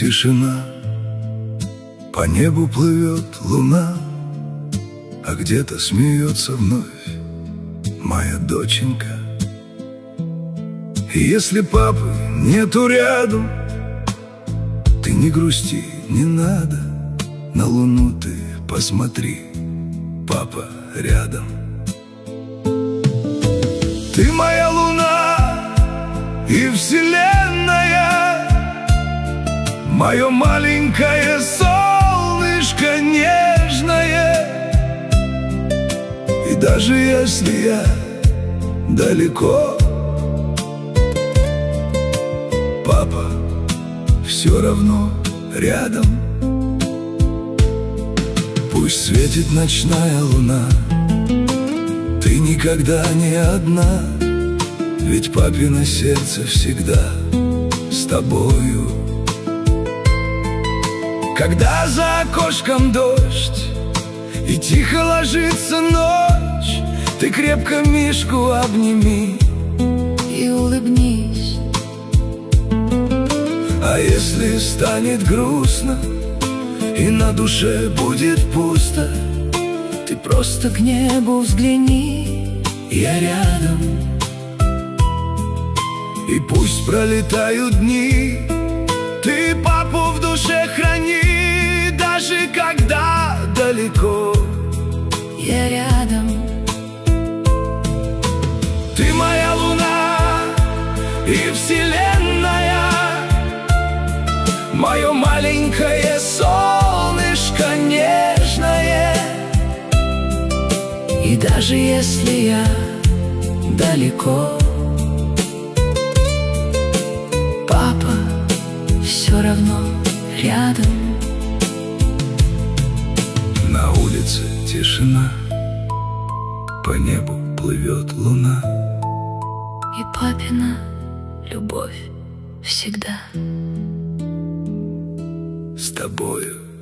тишина, по небу плывет луна, а где-то смеется вновь моя доченька. И если папы нету рядом, ты не грусти, не надо, на луну ты посмотри, папа рядом. Ты моя луна и вселенная, мое маленькое солнышко нежное. И даже если я далеко, папа все равно рядом. Пусть светит ночная луна, ты никогда не одна, ведь папино сердце всегда с тобою. Когда за окошком дождь и тихо ложится ночь, ты крепко Мишку обними и улыбнись. А если станет грустно и на душе будет пусто, ты просто к небу взгляни, я рядом. И пусть пролетают дни, ты папу в душе храни, даже когда далеко, я рядом. Ты моя луна и вселенная, мое маленькое солнышко нежное. И даже если я далеко, папа все равно рядом. На улице тишина, по небу плывет луна, и папина любовь всегда с тобою.